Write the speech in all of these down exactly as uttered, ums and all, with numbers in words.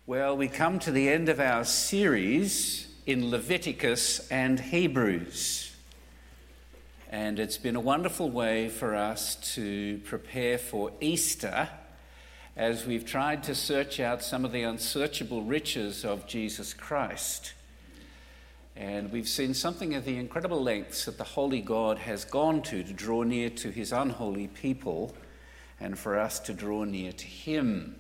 Well, we come to the end of our series in Leviticus and Hebrews. And it's been a wonderful way for us to prepare for Easter as we've tried to search out some of the unsearchable riches of Jesus Christ. And we've seen something of the incredible lengths that the Holy God has gone to to draw near to his unholy people and for us to draw near to him.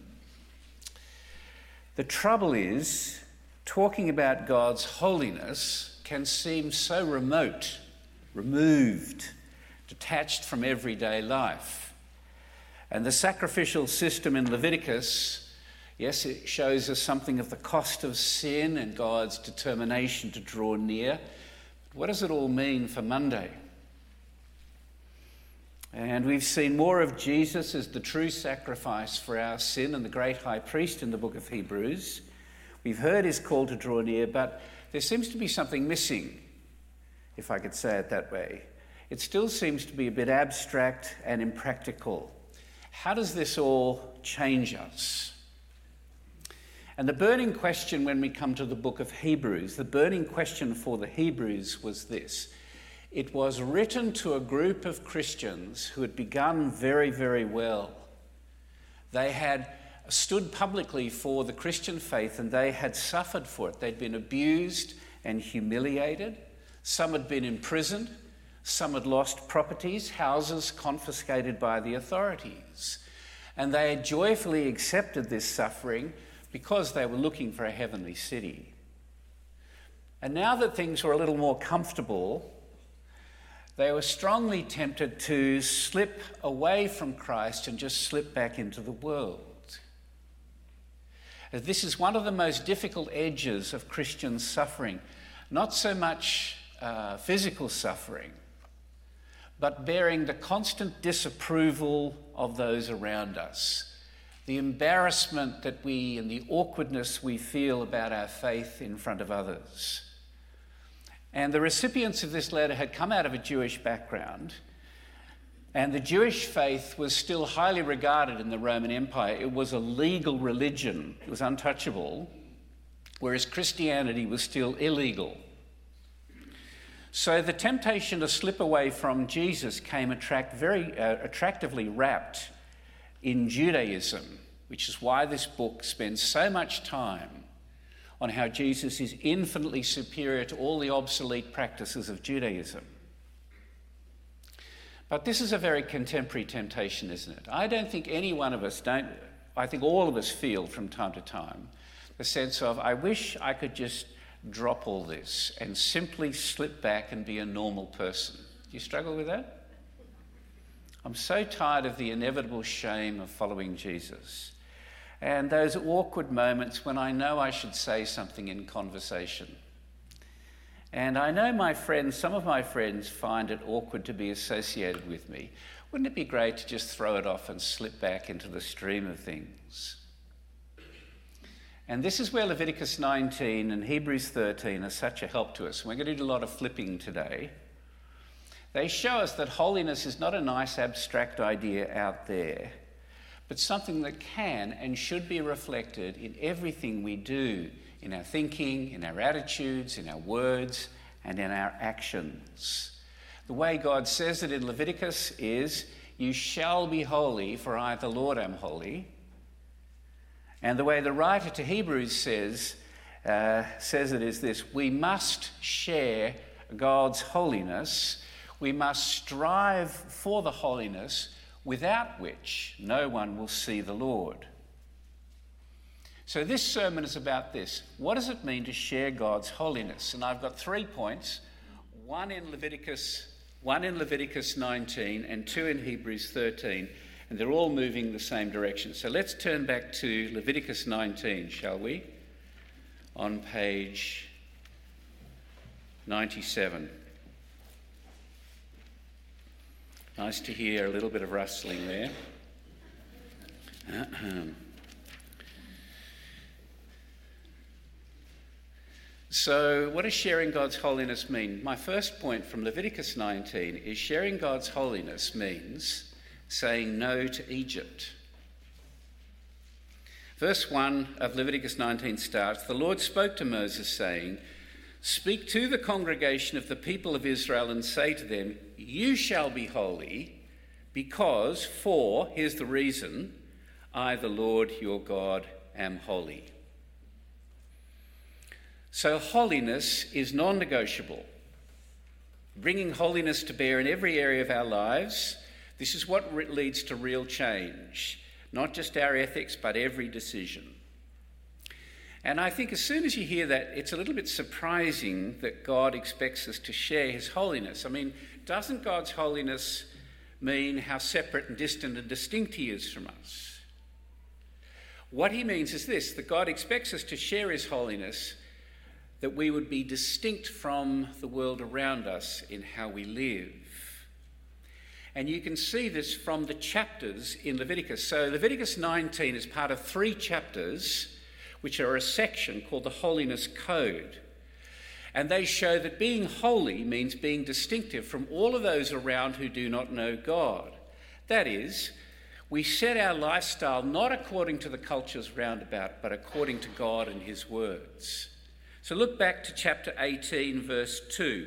The trouble is, talking about God's holiness can seem so remote, removed, detached from everyday life. And the sacrificial system in Leviticus, yes, it shows us something of the cost of sin and God's determination to draw near. But what does it all mean for Monday? And we've seen more of Jesus as the true sacrifice for our sin and the great high priest in the book of Hebrews. We've heard his call to draw near, but there seems to be something missing, if I could say it that way. It still seems to be a bit abstract and impractical. How does this all change us? And the burning question when we come to the book of Hebrews, the burning question for the Hebrews was this. It was written to a group of Christians who had begun very, very well. They had stood publicly for the Christian faith and they had suffered for it. They'd been abused and humiliated. Some had been imprisoned. Some had lost properties, houses confiscated by the authorities. And they had joyfully accepted this suffering because they were looking for a heavenly city. And now that things were a little more comfortable, they were strongly tempted to slip away from Christ and just slip back into the world. This is one of the most difficult edges of Christian suffering. Not so much uh, physical suffering, but bearing the constant disapproval of those around us. The embarrassment that we and the awkwardness we feel about our faith in front of others. And the recipients of this letter had come out of a Jewish background, and the Jewish faith was still highly regarded in the Roman Empire. It was a legal religion. It was untouchable, whereas Christianity was still illegal. So the temptation to slip away from Jesus came attract very uh, attractively wrapped in Judaism, which is why this book spends so much time on how Jesus is infinitely superior to all the obsolete practices of Judaism. But this is a very contemporary temptation, isn't it? I don't think any one of us don't, I think all of us feel from time to time the sense of, I wish I could just drop all this and simply slip back and be a normal person. Do you struggle with that? I'm so tired of the inevitable shame of following Jesus. And those awkward moments when I know I should say something in conversation. And I know my friends, some of my friends find it awkward to be associated with me. Wouldn't it be great to just throw it off and slip back into the stream of things? And this is where Leviticus nineteen and Hebrews thirteen are such a help to us. We're going to do a lot of flipping today. They show us that holiness is not a nice abstract idea out there, but something that can and should be reflected in everything we do, in our thinking, in our attitudes, in our words, and in our actions. The way God says it in Leviticus is, you shall be holy, for I, the Lord, am holy. And the way the writer to Hebrews says, uh, says it is this, we must share God's holiness. We must strive for the holiness without which no one will see the Lord. So this sermon is about this. What does it mean to share God's holiness? And I've got three points, one in Leviticus, one in Leviticus nineteen and two in Hebrews thirteen, and they're all moving the same direction. So let's turn back to Leviticus nineteen, shall we? On page ninety-seven. Nice to hear a little bit of rustling there. So what does sharing God's holiness mean? My first point from Leviticus nineteen is sharing God's holiness means saying no to Egypt. Verse one of Leviticus nineteen starts, "The Lord spoke to Moses, saying, 'Speak to the congregation of the people of Israel and say to them, you shall be holy, because for,' here's the reason, 'I, the Lord your God, am holy.'" So holiness is non-negotiable. Bringing holiness to bear in every area of our lives, this is what re- leads to real change. Not just our ethics, but every decision. And I think as soon as you hear that, it's a little bit surprising that God expects us to share his holiness. I mean, doesn't God's holiness mean how separate and distant and distinct he is from us? What he means is this, that God expects us to share his holiness, that we would be distinct from the world around us in how we live. And you can see this from the chapters in Leviticus. So Leviticus nineteen is part of three chapters, which are a section called the Holiness Code. And they show that being holy means being distinctive from all of those around who do not know God. That is, we set our lifestyle not according to the cultures round about, but according to God and his words. So look back to chapter eighteen, verse two.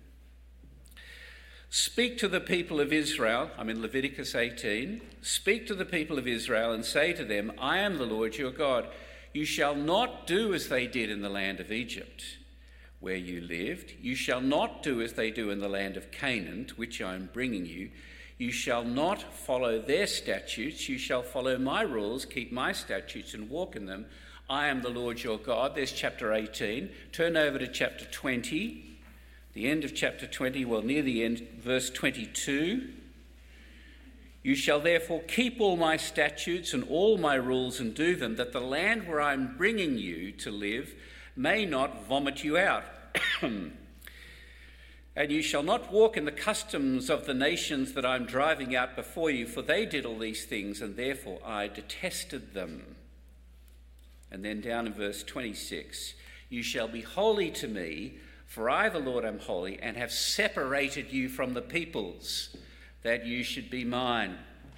"Speak to the people of Israel," I'm in Leviticus eighteen, "speak to the people of Israel and say to them, 'I am the Lord your God. You shall not do as they did in the land of Egypt, where you lived. You shall not do as they do in the land of Canaan, to which I am bringing you. You shall not follow their statutes. You shall follow my rules, keep my statutes and walk in them. I am the Lord your God.'" There's chapter eighteen. Turn over to chapter twenty. The end of chapter twenty, well, near the end, verse twenty-two. "You shall therefore keep all my statutes and all my rules and do them, that the land where I am bringing you to live may not vomit you out. And you shall not walk in the customs of the nations that I am driving out before you, for they did all these things, and therefore I detested them." And then down in verse twenty-six, "You shall be holy to me, for I, the Lord, am holy, and have separated you from the peoples, that you should be mine."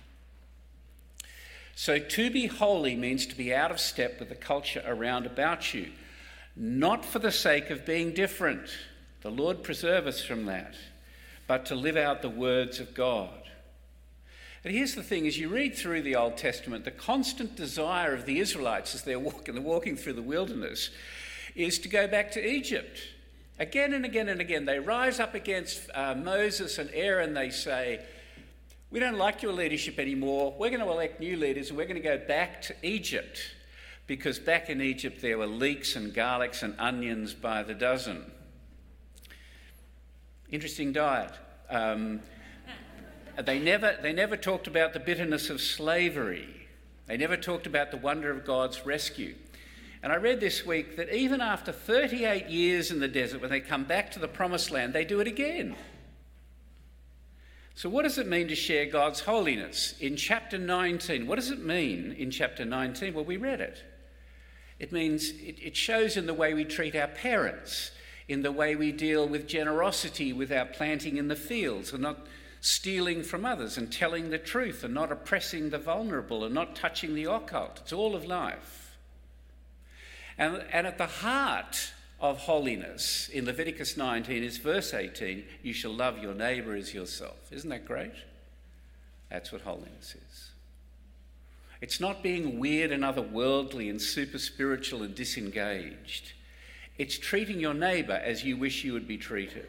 So to be holy means to be out of step with the culture around about you, not for the sake of being different. The Lord preserve us from that, but to live out the words of God. And here's the thing, as you read through the Old Testament, the constant desire of the Israelites as they're walking, they're walking through the wilderness is to go back to Egypt. Again and again and again, they rise up against uh, Moses and Aaron. They say, "We don't like your leadership anymore. We're going to elect new leaders and we're going to go back to Egypt." Because back in Egypt there were leeks and garlics and onions by the dozen. Interesting diet. Um, they never, they never talked about the bitterness of slavery. They never talked about the wonder of God's rescue. And I read this week that even after thirty-eight years in the desert, when they come back to the promised land, they do it again. So what does it mean to share God's holiness? In chapter nineteen, what does it mean in chapter nineteen? Well, we read it. It means it, it shows in the way we treat our parents, in the way we deal with generosity with our planting in the fields, and not stealing from others, and telling the truth, and not oppressing the vulnerable, and not touching the occult. It's all of life. And, and at the heart of holiness in Leviticus nineteen is verse eighteen, "You shall love your neighbour as yourself." Isn't that great? That's what holiness is. It's not being weird and otherworldly and super spiritual and disengaged. It's treating your neighbour as you wish you would be treated.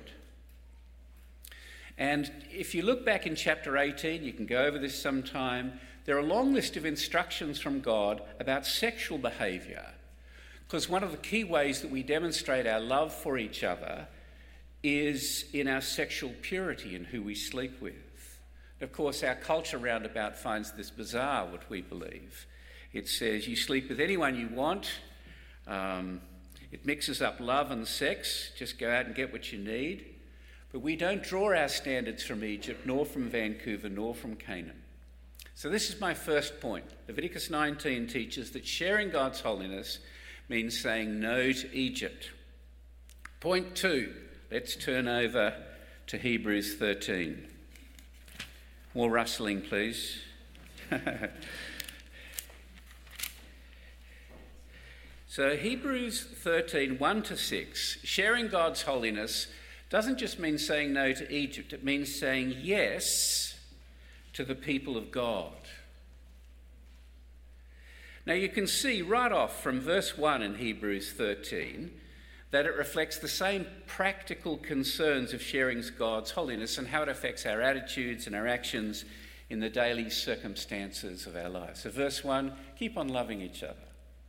And if you look back in chapter eighteen, you can go over this sometime, there are a long list of instructions from God about sexual behaviour. Because one of the key ways that we demonstrate our love for each other is in our sexual purity and who we sleep with. Of course, our culture roundabout finds this bizarre, what we believe. It says you sleep with anyone you want. Um, it mixes up love and sex. Just go out and get what you need. But we don't draw our standards from Egypt, nor from Vancouver, nor from Canaan. So this is my first point. Leviticus nineteen teaches that sharing God's holiness means saying no to Egypt. Point two, let's turn over to Hebrews thirteen. More rustling, please. So Hebrews thirteen, one to six, sharing God's holiness doesn't just mean saying no to Egypt, it means saying yes to the people of God. Now you can see right off from verse one in Hebrews thirteen that it reflects the same practical concerns of sharing God's holiness and how it affects our attitudes and our actions in the daily circumstances of our lives. So verse one, keep on loving each other.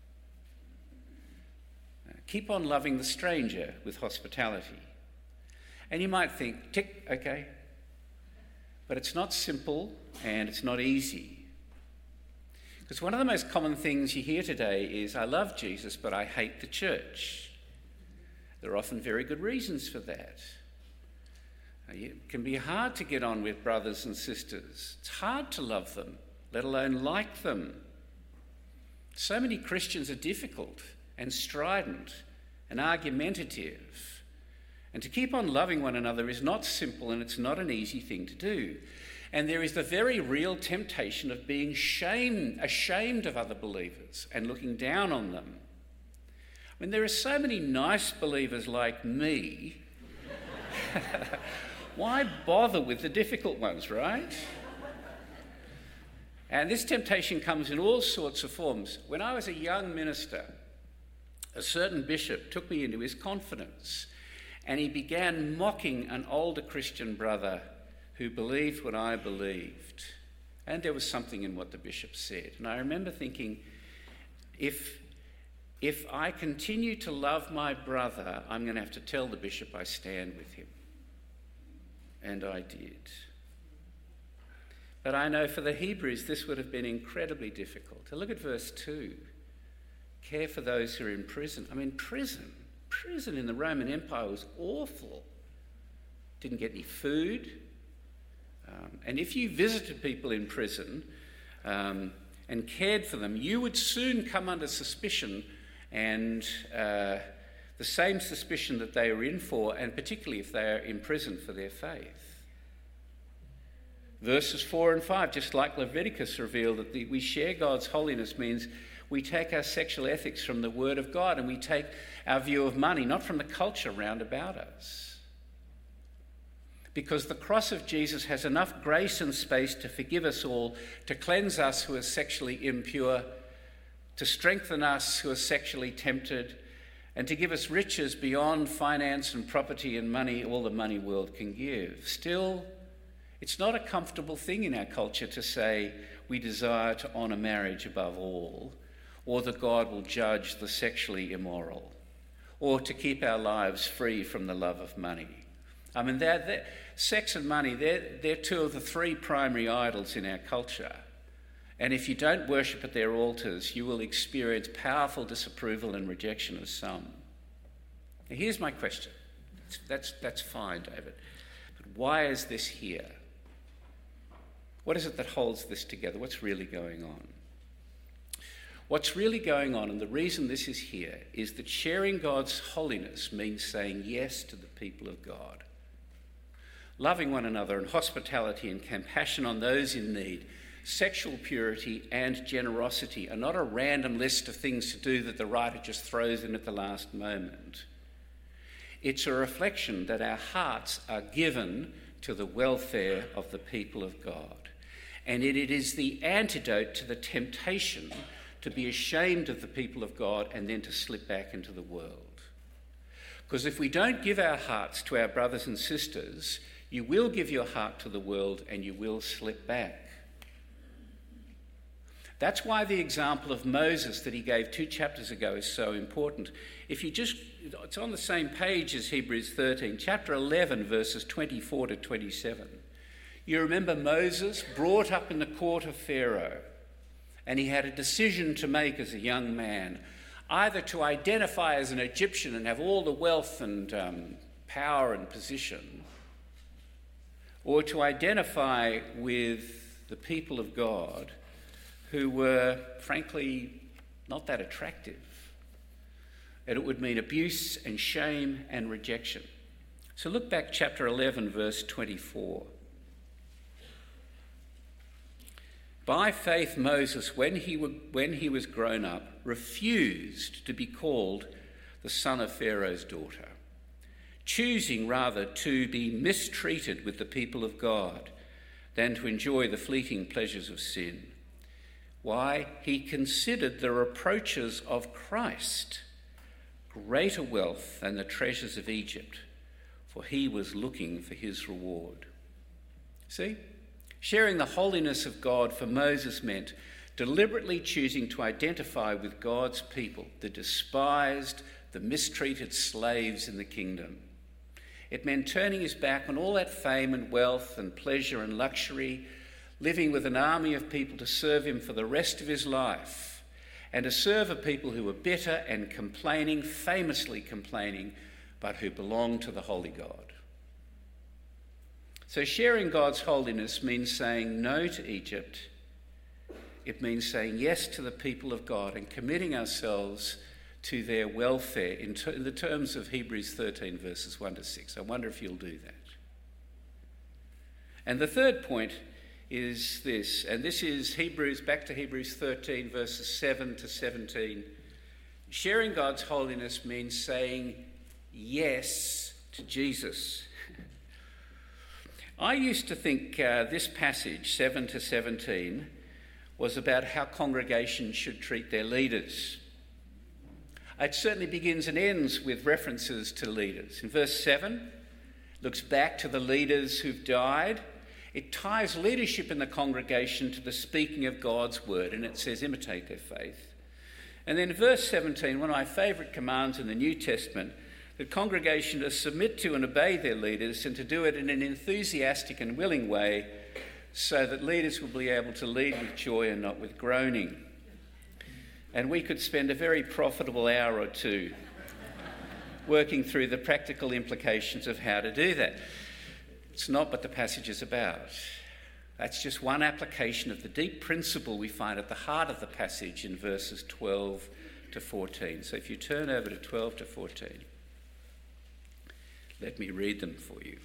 Keep on loving the stranger with hospitality. And you might think, tick, okay. But it's not simple and it's not easy. Because one of the most common things you hear today is, I love Jesus, but I hate the church. There are often very good reasons for that. It can be hard to get on with brothers and sisters. It's hard to love them, let alone like them. So many Christians are difficult and strident and argumentative. And to keep on loving one another is not simple and it's not an easy thing to do. And there is the very real temptation of being shame, ashamed of other believers and looking down on them. I mean, there are so many nice believers like me. Why bother with the difficult ones, right? And this temptation comes in all sorts of forms. When I was a young minister, a certain bishop took me into his confidence and he began mocking an older Christian brother who believed what I believed. And there was something in what the bishop said. And I remember thinking, if, if I continue to love my brother, I'm going to have to tell the bishop I stand with him. And I did. But I know for the Hebrews, this would have been incredibly difficult. Look at verse two. Care for those who are in prison. I mean, prison. Prison in the Roman Empire was awful. Didn't get any food. Um, and if you visited people in prison um, and cared for them, you would soon come under suspicion, and uh, the same suspicion that they were in for, and particularly if they are in prison for their faith. Verses four and five, just like Leviticus, reveal that the, we share God's holiness means we take our sexual ethics from the Word of God, and we take our view of money, not from the culture round about us. Because the cross of Jesus has enough grace and space to forgive us all, to cleanse us who are sexually impure, to strengthen us who are sexually tempted, and to give us riches beyond finance and property and money all the money world can give. Still, it's not a comfortable thing in our culture to say we desire to honour marriage above all, or that God will judge the sexually immoral, or to keep our lives free from the love of money. I mean, they're, they're, sex and money, they're, they're two of the three primary idols in our culture. And if you don't worship at their altars, you will experience powerful disapproval and rejection of some. Now, here's my question. That's, that's fine, David. But why is this here? What is it that holds this together? What's really going on? What's really going on, and the reason this is here, is that sharing God's holiness means saying yes to the people of God. Loving one another and hospitality and compassion on those in need, sexual purity and generosity are not a random list of things to do that the writer just throws in at the last moment. It's a reflection that our hearts are given to the welfare of the people of God. And it, it is the antidote to the temptation to be ashamed of the people of God and then to slip back into the world. Because if we don't give our hearts to our brothers and sisters, you will give your heart to the world and you will slip back. That's why the example of Moses that he gave two chapters ago is so important. If you just, it's on the same page as Hebrews thirteen, chapter eleven, verses twenty-four to twenty-seven. You remember Moses brought up in the court of Pharaoh, and he had a decision to make as a young man, either to identify as an Egyptian and have all the wealth and um, power and position, or to identify with the people of God who were, frankly, not that attractive. And it would mean abuse and shame and rejection. So look back, chapter eleven, verse twenty-four. By faith, Moses, when he, w- when he was grown up, refused to be called the son of Pharaoh's daughter, choosing rather to be mistreated with the people of God than to enjoy the fleeting pleasures of sin. Why? He considered the reproaches of Christ greater wealth than the treasures of Egypt, for he was looking for his reward. See? Sharing the holiness of God for Moses meant deliberately choosing to identify with God's people, the despised, the mistreated slaves in the kingdom. It meant turning his back on all that fame and wealth and pleasure and luxury, living with an army of people to serve him for the rest of his life, and to serve a people who were bitter and complaining, famously complaining, but who belonged to the holy God. So sharing God's holiness means saying no to Egypt. It means saying yes to the people of God and committing ourselves to their welfare in, ter- in the terms of Hebrews thirteen, verses one to six. I wonder if you'll do that. And the third point is this, and this is Hebrews, back to Hebrews thirteen, verses seven to seventeen. Sharing God's holiness means saying yes to Jesus. I used to think uh, this passage, seven to seventeen, was about how congregations should treat their leaders. It certainly begins and ends with references to leaders. In verse seven, it looks back to the leaders who've died. It ties leadership in the congregation to the speaking of God's word, and it says, imitate their faith. And then verse seventeen, one of my favourite commands in the New Testament, the congregation to submit to and obey their leaders and to do it in an enthusiastic and willing way so that leaders will be able to lead with joy and not with groaning. And we could spend a very profitable hour or two working through the practical implications of how to do that. It's not what the passage is about. That's just one application of the deep principle we find at the heart of the passage in verses twelve to fourteen. So if you turn over to twelve to fourteen, let me read them for you.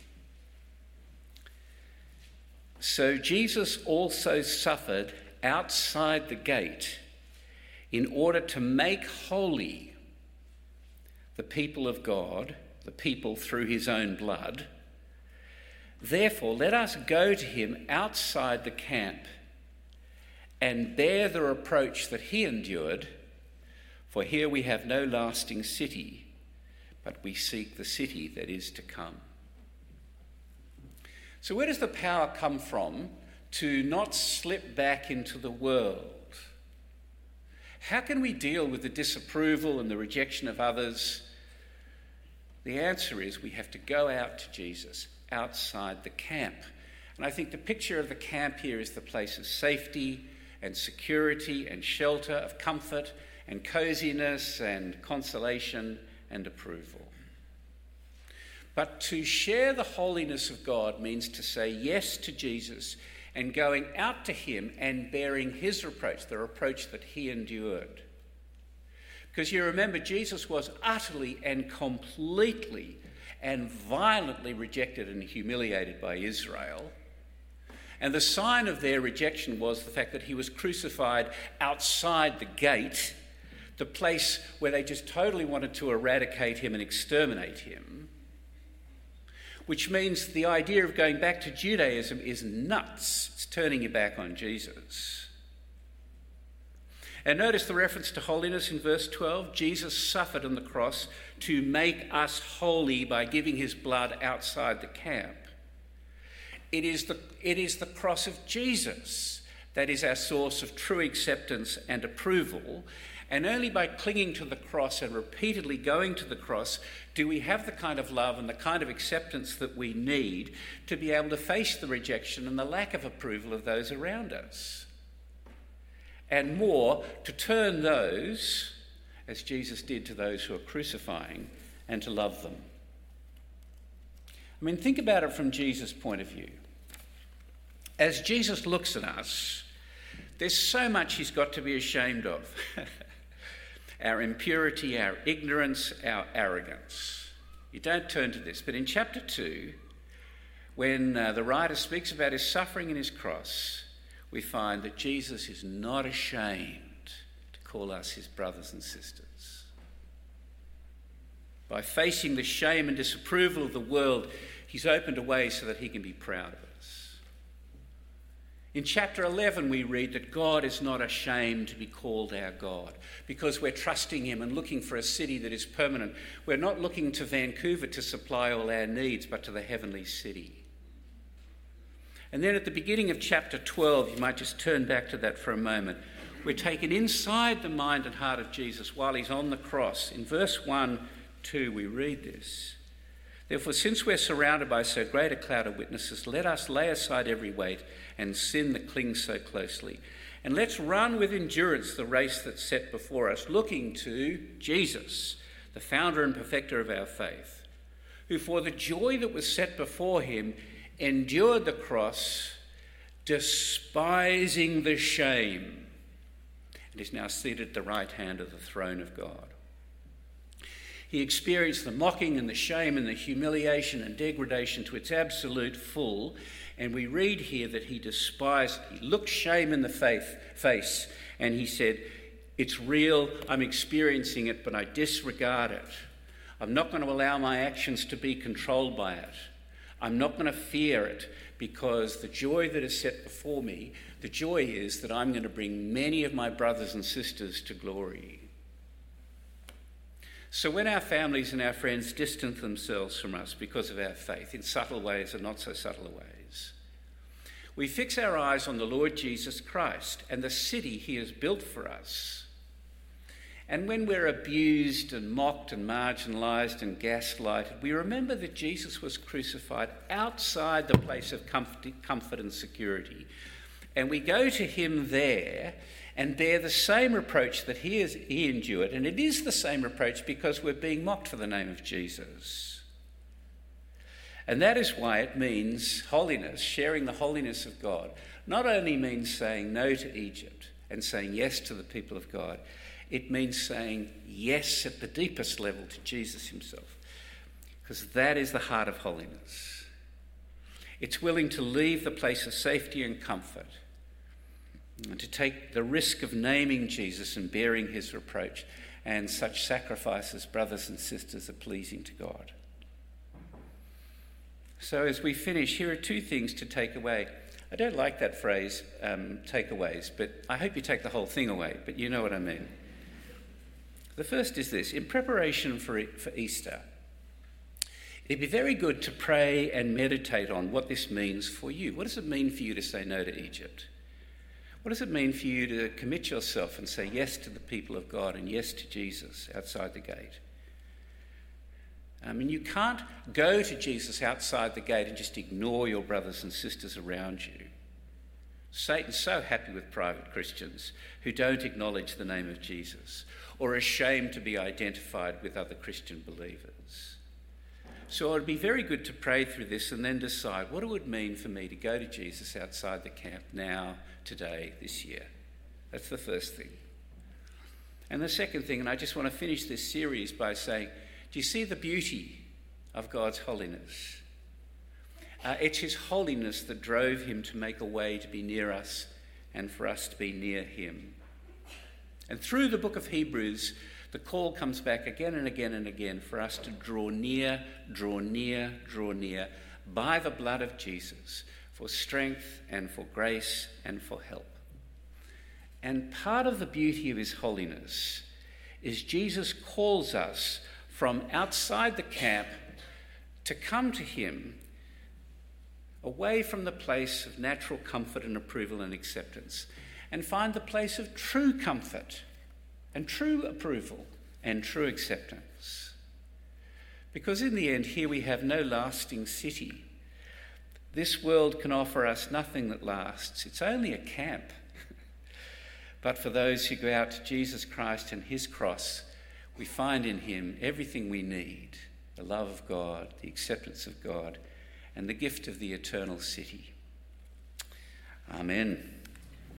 So Jesus also suffered outside the gate in order to make holy the people of God, the people through his own blood. Therefore, let us go to him outside the camp and bear the reproach that he endured, for here we have no lasting city, but we seek the city that is to come. So where does the power come from to not slip back into the world? How can we deal with the disapproval and the rejection of others? The answer is we have to go out to Jesus, outside the camp. And I think the picture of the camp here is the place of safety and security and shelter, of comfort and coziness and consolation and approval. But to share the holiness of God means to say yes to Jesus and going out to him and bearing his reproach, the reproach that he endured. Because you remember, Jesus was utterly and completely and violently rejected and humiliated by Israel. And the sign of their rejection was the fact that he was crucified outside the gate, the place where they just totally wanted to eradicate him and exterminate him. Which means the idea of going back to Judaism is nuts. It's turning your back on Jesus. And notice the reference to holiness in verse twelve. Jesus suffered on the cross to make us holy by giving his blood outside the camp. It is the, it is the cross of Jesus that is our source of true acceptance and approval. And only by clinging to the cross and repeatedly going to the cross do we have the kind of love and the kind of acceptance that we need to be able to face the rejection and the lack of approval of those around us. And more, to turn those, as Jesus did to those who are crucifying, and to love them. I mean, think about it from Jesus' point of view. As Jesus looks at us, there's so much he's got to be ashamed of. Our impurity, our ignorance, our arrogance. You don't turn to this, but in chapter two, when uh, the writer speaks about his suffering and his cross, we find that Jesus is not ashamed to call us his brothers and sisters. By facing the shame and disapproval of the world, he's opened a way so that he can be proud of us. In chapter eleven, we read that God is not ashamed to be called our God because we're trusting him and looking for a city that is permanent. We're not looking to Vancouver to supply all our needs, but to the heavenly city. And then at the beginning of chapter twelve, you might just turn back to that for a moment. We're taken inside the mind and heart of Jesus while he's on the cross. In verse one, two, we read this. Therefore, since we're surrounded by so great a cloud of witnesses, let us lay aside every weight and sin that clings so closely. And let's run with endurance the race that's set before us, looking to Jesus, the founder and perfecter of our faith, who for the joy that was set before him endured the cross, despising the shame, and is now seated at the right hand of the throne of God. He experienced the mocking and the shame and the humiliation and degradation to its absolute full, and we read here that he despised it. He looked shame in the faith, face, and he said, it's real, I'm experiencing it, but I disregard it. I'm not going to allow my actions to be controlled by it. I'm not going to fear it, because the joy that is set before me, the joy is that I'm going to bring many of my brothers and sisters to glory. So when our families and our friends distance themselves from us because of our faith, in subtle ways and not so subtle ways, we fix our eyes on the Lord Jesus Christ and the city he has built for us. And when we're abused and mocked and marginalised and gaslighted, we remember that Jesus was crucified outside the place of comfort, comfort and security. And we go to him there and bear the same reproach that he, is, he endured. And it is the same reproach because we're being mocked for the name of Jesus. And that is why it means holiness, sharing the holiness of God, not only means saying no to Egypt and saying yes to the people of God, it means saying yes at the deepest level to Jesus himself, because that is the heart of holiness. It's willing to leave the place of safety and comfort and to take the risk of naming Jesus and bearing his reproach, and such sacrifices, brothers and sisters, are pleasing to God. So as we finish, here are two things to take away. I don't like that phrase, um, takeaways, but I hope you take the whole thing away, but you know what I mean. The first is this: in preparation for, for Easter, it'd be very good to pray and meditate on what this means for you. What does it mean for you to say no to Egypt? What does it mean for you to commit yourself and say yes to the people of God and yes to Jesus outside the gate? I mean, you can't go to Jesus outside the gate and just ignore your brothers and sisters around you. Satan's so happy with private Christians who don't acknowledge the name of Jesus or are ashamed to be identified with other Christian believers. So it would be very good to pray through this and then decide what it would mean for me to go to Jesus outside the camp now, today, this year. That's the first thing. And the second thing, and I just want to finish this series by saying, do you see the beauty of God's holiness? Uh, it's his holiness that drove him to make a way to be near us and for us to be near him. And through the book of Hebrews, the call comes back again and again and again for us to draw near, draw near, draw near by the blood of Jesus for strength and for grace and for help. And part of the beauty of his holiness is Jesus calls us from outside the camp to come to him away from the place of natural comfort and approval and acceptance and find the place of true comfort and true approval and true acceptance. Because in the end, here we have no lasting city. This world can offer us nothing that lasts. It's only a camp. But for those who go out to Jesus Christ and his cross, we find in him everything we need: the love of God, the acceptance of God, and the gift of the eternal city. Amen.